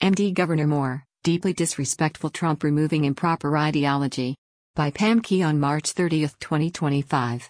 MD Governor Moore, deeply disrespectful Trump removing improper ideology. By Pam Key on March 30, 2025.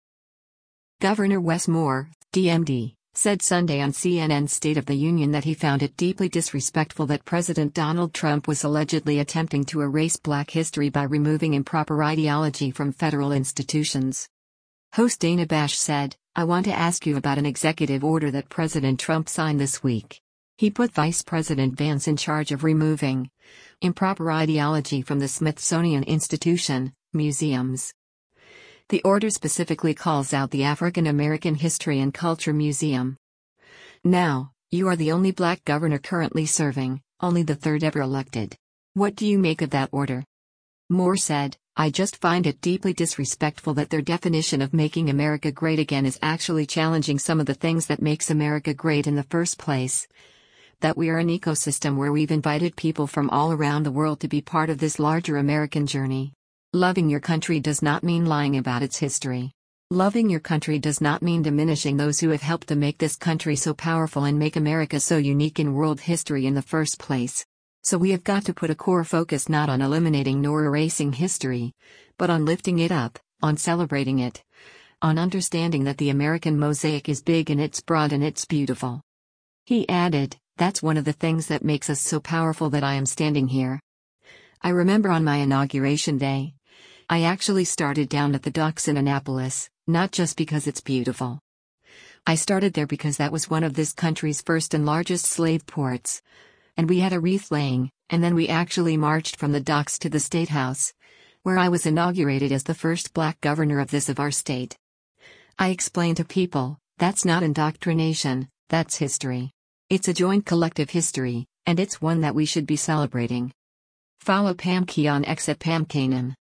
Governor Wes Moore, DMD, said Sunday on CNN's State of the Union that he found it deeply disrespectful that President Donald Trump was allegedly attempting to erase Black history by removing improper ideology from federal institutions. Host Dana Bash said, "I want to ask you about an executive order that President Trump signed this week. He put Vice President Vance in charge of removing improper ideology from the Smithsonian Institution, museums. The order specifically calls out the African American History and Culture Museum. Now, you are the only Black governor currently serving, only the third ever elected. What do you make of that order?" Moore said, "I just find it deeply disrespectful that their definition of making America great again is actually challenging some of the things that makes America great in the first place. That we are an ecosystem where we've invited people from all around the world to be part of this larger American journey. Loving your country does not mean lying about its history. Loving your country does not mean diminishing those who have helped to make this country so powerful and make America so unique in world history in the first place. So we have got to put a core focus not on eliminating nor erasing history, but on lifting it up, on celebrating it, on understanding that the American mosaic is big and it's broad and it's beautiful." He added, "That's one of the things that makes us so powerful that I am standing here. I remember on my inauguration day, I actually started down at the docks in Annapolis, not just because it's beautiful. I started there because that was one of this country's first and largest slave ports. And we had a wreath laying, and then we actually marched from the docks to the State House, where I was inaugurated as the first Black governor of our state. I explained to people, that's not indoctrination, that's history. It's a joint collective history, and it's one that we should be celebrating." Follow Pam Key on X at Pam Kanan.